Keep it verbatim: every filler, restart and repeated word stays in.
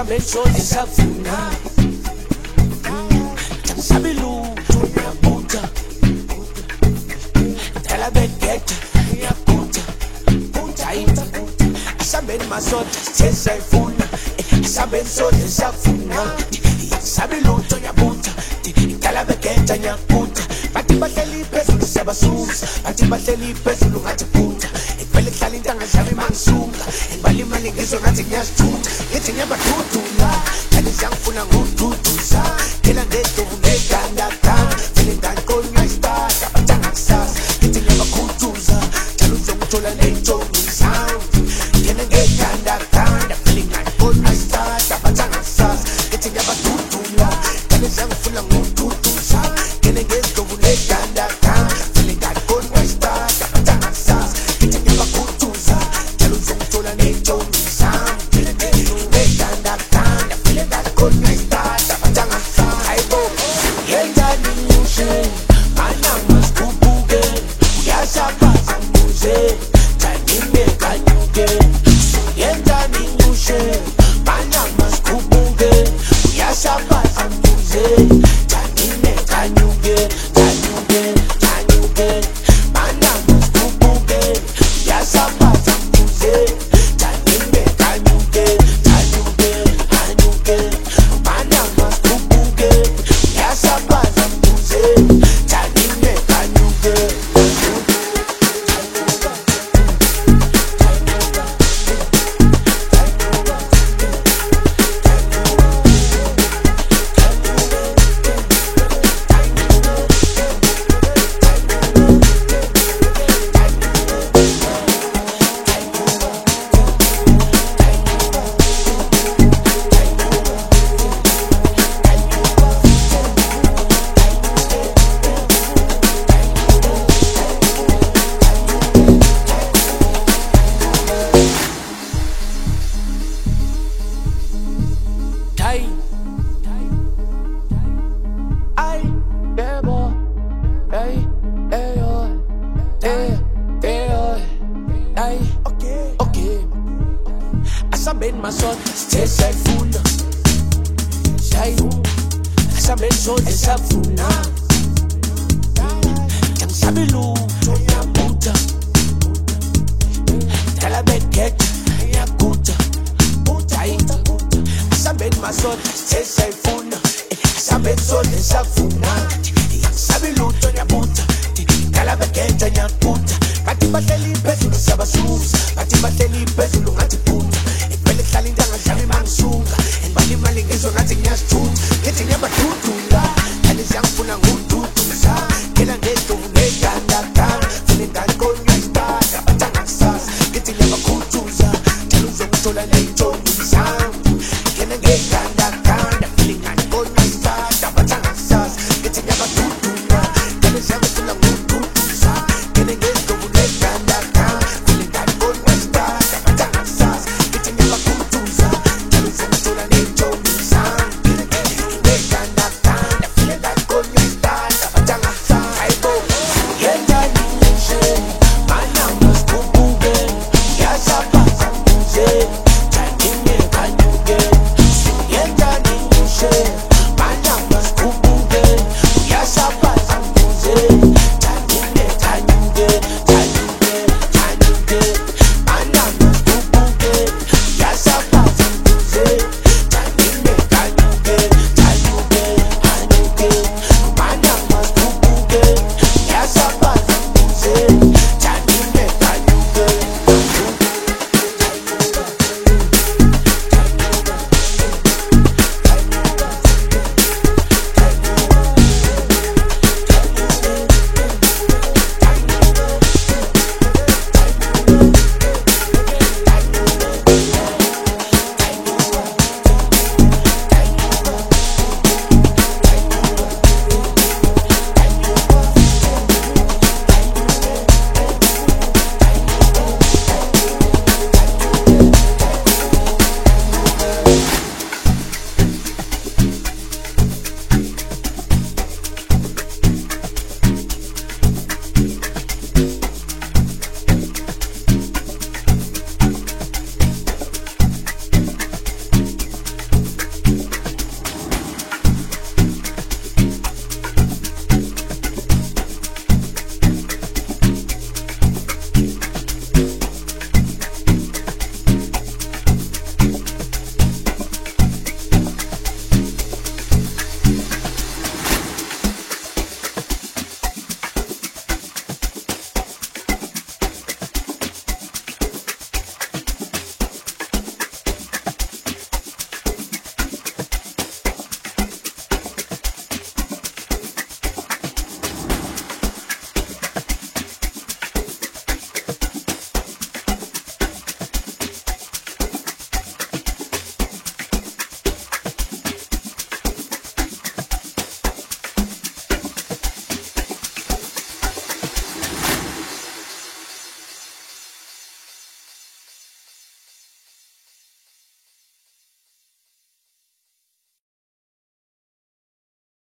Asabensoze safuna Jangisabi lutho ngiyabuta Dala begeta ngiyabuta Buta ita Asabeni masoda sithe sayifuna Asabensoze safuna Jangisabi lutho ngiyabuta Dala begeta ngiyabuta Bathi bahleli phezulu siyabasusa Bathi bahleli phezulu ngathi buta Vele kuhlala intanga zami mangisuka Ngibala imali ngizwa ngathi ngiyazithutha Ngithi ngiyabadudula Kanti siyangifuna ngokududuza Ngena ngedubu ngegandaganda Vele ngangikonywa isitada Bathanga kusasa Ngithi ngiyabakhutuza Njalo uzongithola ney'ntombi zami Ngena ngegandaganda Vele ngangikonywa isitada Bathanga kusasa Ngithi ngiyabadudula Kanti siyangifuna ngokududuza Ngena ngedubu ngegandaganda Vele ngangikonywa isitada Bathanga kusasa Ngithi ngiyabakhutuza Njalo uzongithola ney'ntombi zami Asabeni masoda sithe sayifuna Asabensoze safuna Jangisabi lutho ngiyabuta Dala begeta ngiyaguta Buta ita Asabeni masoda sithe sayifuna Asabensoze safuna Jangisabi lutho ngiyabuta Dala begeta ngiyaguta Bathi bahleli phezulu siyabasusa Bathi bahleli phezulu ngathi